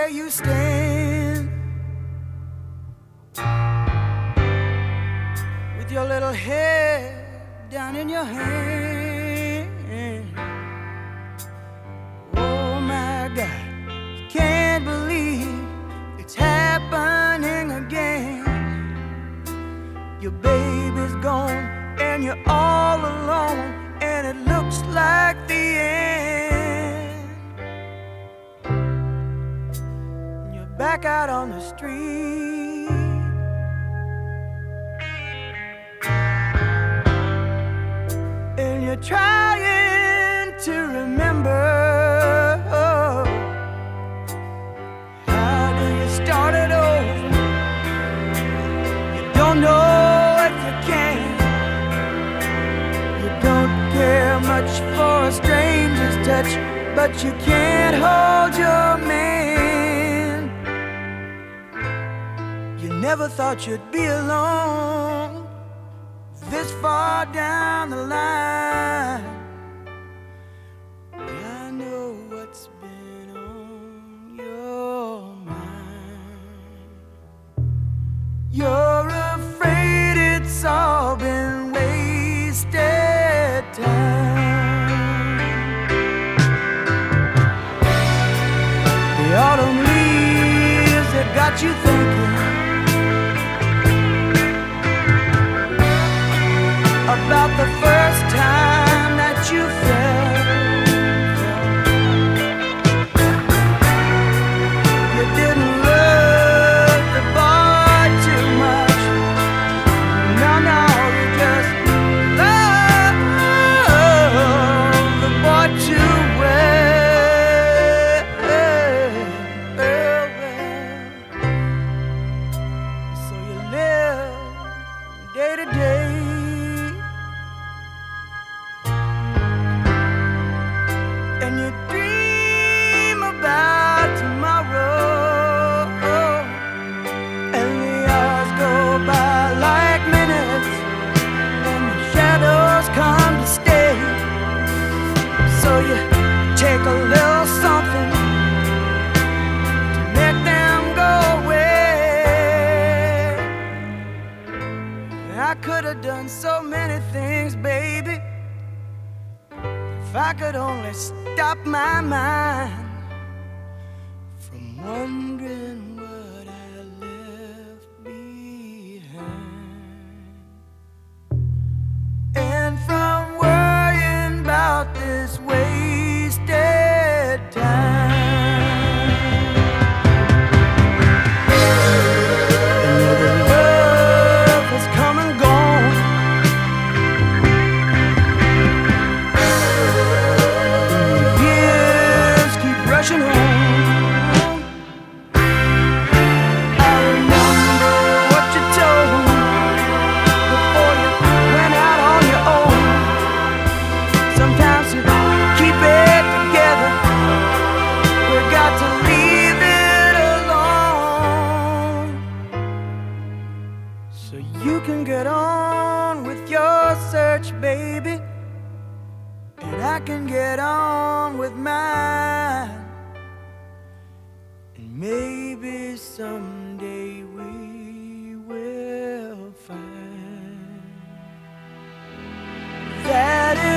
where you stand, with your little head down in your hand. Oh my God, can't believe it's happening again. Your baby's gone and you're all alone, and it looks like the end. You're back out on the street, and you're trying to remember. How do you start it over? You don't know if you can. You don't care much for a stranger's touch, but you can't hold your man. You never thought you'd be alone this far down the line. I know what's been on your mind. You're afraid it's all been wasted time. The autumn leaves that got you thinking about the first time that you felt. You didn't love the boy too much. No, no, you just love the boy too well. So you live day to day, and you dream about tomorrow, and the hours go by like minutes, and the shadows come to stay. So you take a little something to make them go away. I could have done so many things, baby, if I could only stop my mind from wondering what I left behind, and from worrying about this wasted time. Another love has come and gone. Years keep rushing on. I remember what you told me before you went out on your own. Sometimes to keep it together, we got to leave it alone, so you can get on with your search, baby, and I can get on with mine. And maybe someday we will find that